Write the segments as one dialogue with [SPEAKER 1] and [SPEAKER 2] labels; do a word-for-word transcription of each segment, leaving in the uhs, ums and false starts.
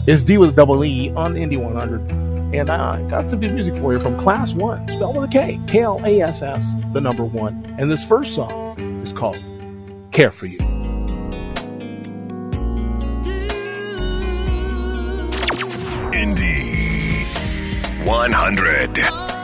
[SPEAKER 1] It's D with a double E on Indie one hundred. And I got some good music for you from Class one, spelled with a K, K L A S S, the number one. And this first song is called Care For You.
[SPEAKER 2] Indie one hundred.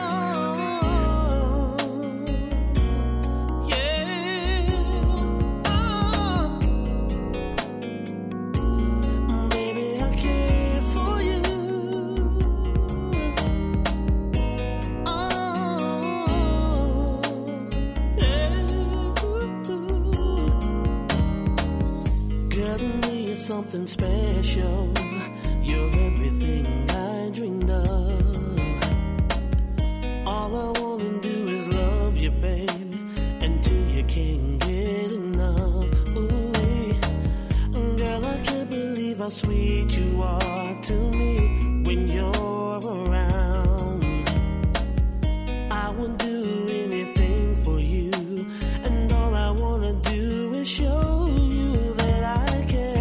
[SPEAKER 3] Something special. You're everything I dreamed of. All I wanna do is love you, baby, until you can't get enough. Ooh, girl, I can't believe how sweet you are to me when you're around. I would do anything for you, and all I wanna do is show you that I care.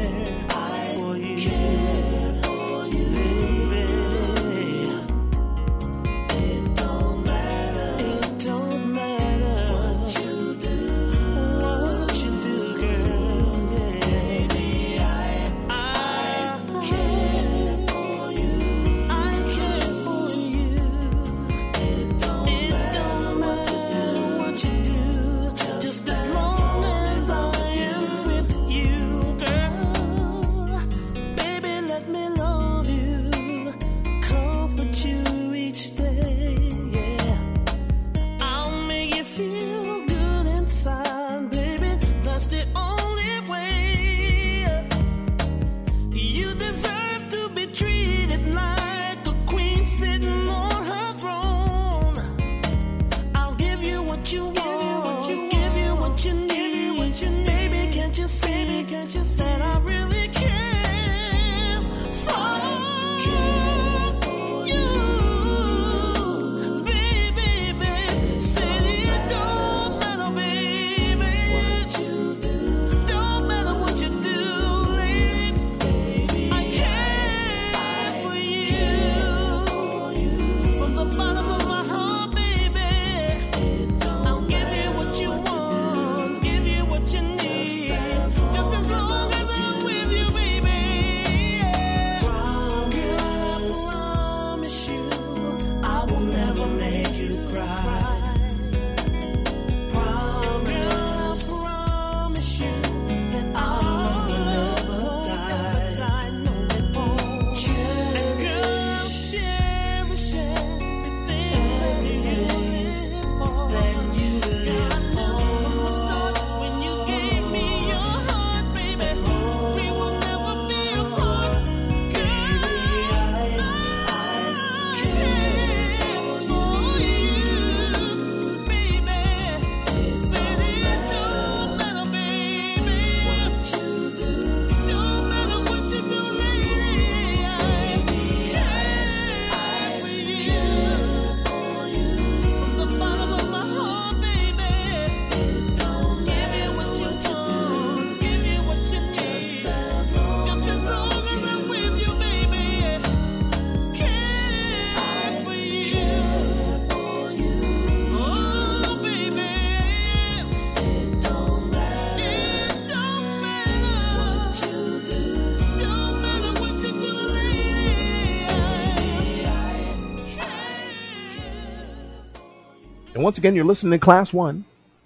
[SPEAKER 1] And once again, you're listening to Class one.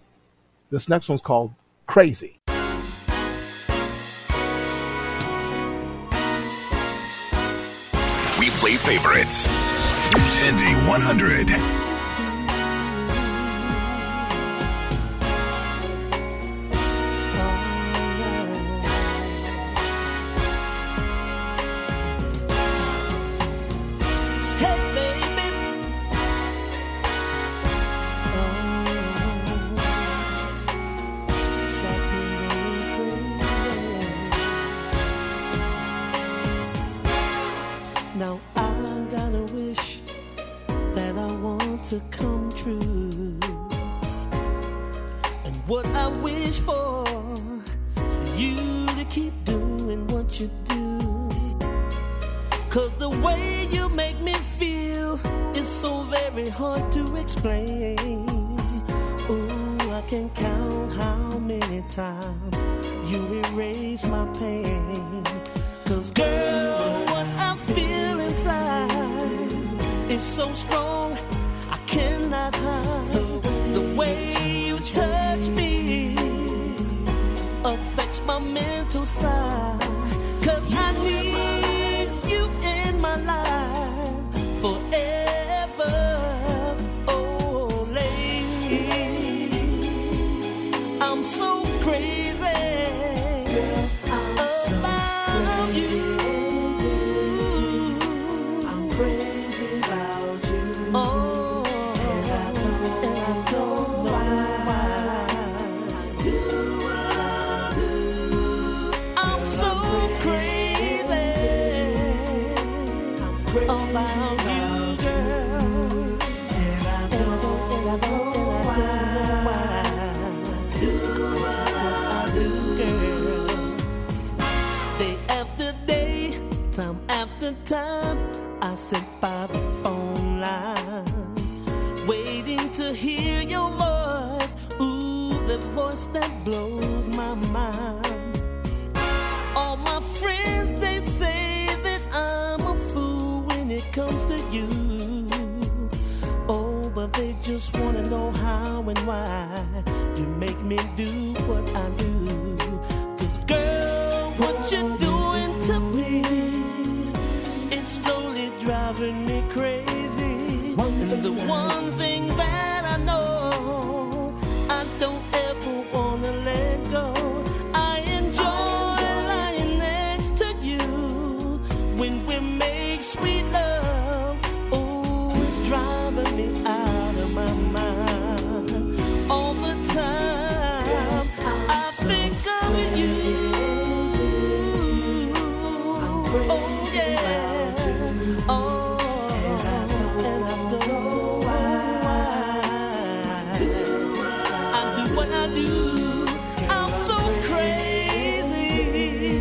[SPEAKER 1] This next one's called Crazy.
[SPEAKER 2] We play favorites. Indie one hundred.
[SPEAKER 3] Now I got a wish that I want to come true. And what I wish for, for you to keep doing what you do. 'Cause the way you make me feel is so very hard to explain. Ooh, I can't count how many times you erase my pain. 'Cause girl, what I feel inside is so strong, I cannot hide. The way you touch me affects my mental side. 'Cause I need you in my life forever. Oh, lady, I'm so crazy about you. I'm crazy about you. Oh, and I don't, and I don't know why. I do what I do. I'm so crazy about you, girl. And I don't, and I don't, and I don't know why. I do what I do, girl. Day after day, time after time, I sit by the phone line, waiting to hear your voice. Ooh, the voice that blows my mind. All my friends, they say that I'm a fool when it comes to you. Oh, but they just wanna know how and why you make me do what I do. 'Cause girl, what you're doing to me, it's slowly driving me crazy. And the one thing that I know, I don't ever wanna let go. I enjoy lying next to you when we make sweet love. Oh, it's driving me out of my mind all the time. I think of you. Oh yeah. Oh, and I don't know why. I do what I do. I'm so crazy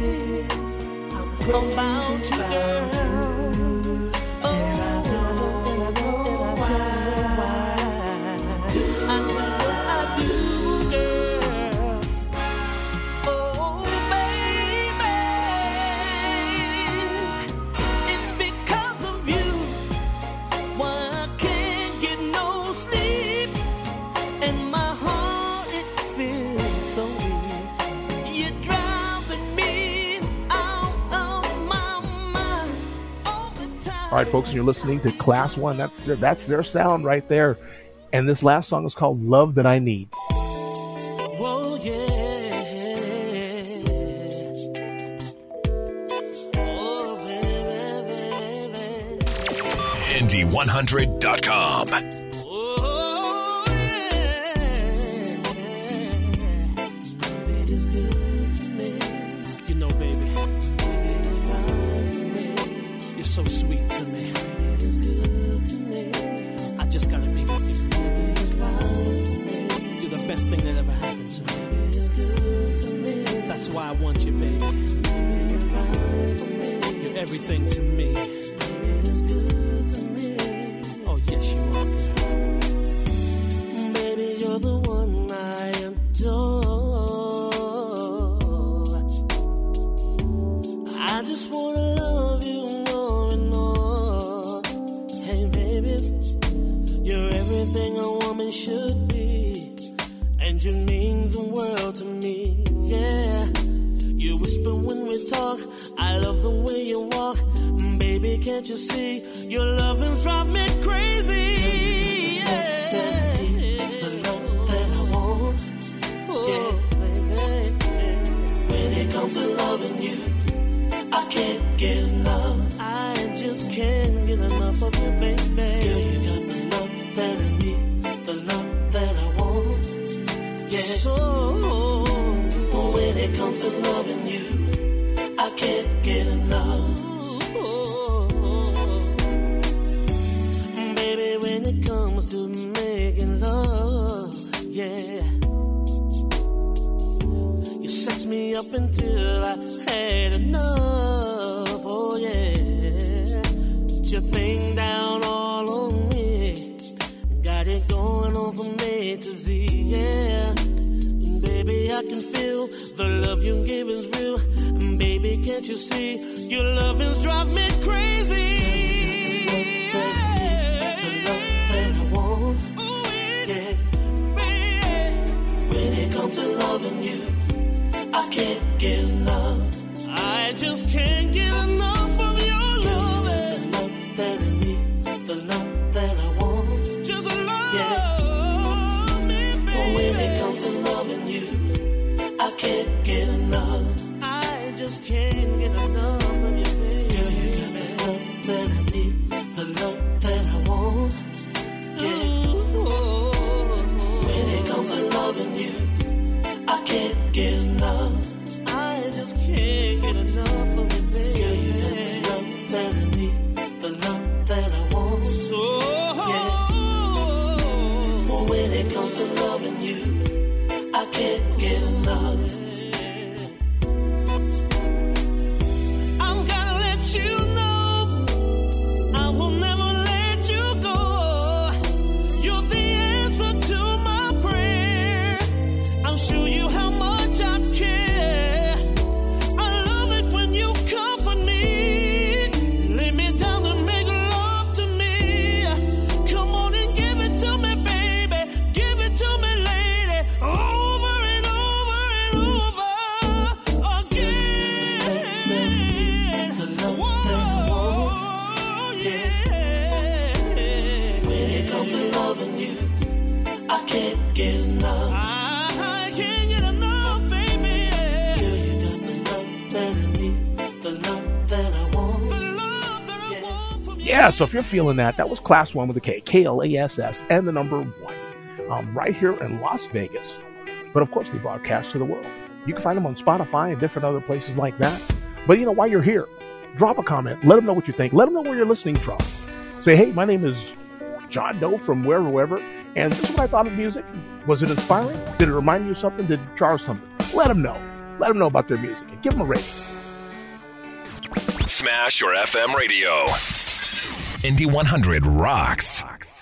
[SPEAKER 3] about you, girl. Oh, and I don't know why. I do what I do, girl. Oh, baby, it's because of you why I can't get no sleep, and my heart, it feels so weak. You're driving me out of my mind all the time.
[SPEAKER 1] All right, folks, and you're listening to Class One. That's their, that's their sound right there. And this last song is called Love That I Need.
[SPEAKER 3] Whoa, yeah. Oh, baby, baby.
[SPEAKER 2] Indie one hundred dot com.
[SPEAKER 3] Oh, yeah. Baby, it's good to me. You know, baby, you're so sweet to me. It's good to me. I just gotta be with you. You're the best thing that ever happened to me. It's good to me. That's why I want you, baby. You're everything to me. It's good to me. Oh, yes, you are, girl. Baby, you're the one I adore. I just wanna love you more and more. Hey, baby, you're everything a woman should be, and you mean the world to me. Yeah, you whisper when we talk. I love the way you walk. Baby, can't you see your loving's drive me crazy? Yeah, the love that I want. Yeah, baby. When it comes to loving you, I can't get enough. I just can't get enough of you, baby. Girl, you got the love that I need, the love that I want. Yeah. So when it comes to loving you, I can't get enough. Baby, when it comes to making love, yeah, you sex me up until I had enough. Oh yeah. the love you give is real. And baby, can't you see? Your loving's drive me crazy. The love that I want. Yeah, baby. When it comes to loving you, I can't get enough. I just can't get enough of your love. The love that I need, the love that I want. Just love yeah. me, baby. But when it comes to loving you, I can't get enough. I just can't get enough of you, baby. Girl, you got the love that I need, the love that I want. Yeah. Ooh. When it comes to loving you, I can't get enough. I just can't get enough of you, baby. Girl, you got the love that I need, the love that I want. So, yeah. But when it comes to loving you, I can't get enough. I'm gonna let you know I will never let you go. You're the answer to my prayer. I'll show you how much I care. I love it when you comfort me. Lay me down and make love to me. Come on and give it to me, baby. Give it to me, lady. Over and over and over again. Whoa, yeah. When it comes to loving you, I can't get enough. I can't get enough, baby. Yeah. Girl, you got the love that I need, the love that I want. The love that I want from you.
[SPEAKER 1] Yeah, so if you're feeling that, that was Class One with a K, K L A S S, and the number one, um, right here in Las Vegas. But of course, they broadcast to the world. You can find them on Spotify and different other places like that. But you know, while you're here, drop a comment. Let them know what you think. Let them know where you're listening from. Say, hey, my name is John Doe from wherever, wherever, and this is what I thought of music. Was it inspiring? Did it remind you of something? Did it jar something? Let them know. Let them know about their music and give them a rating.
[SPEAKER 2] Smash your F M radio. Indie one hundred rocks.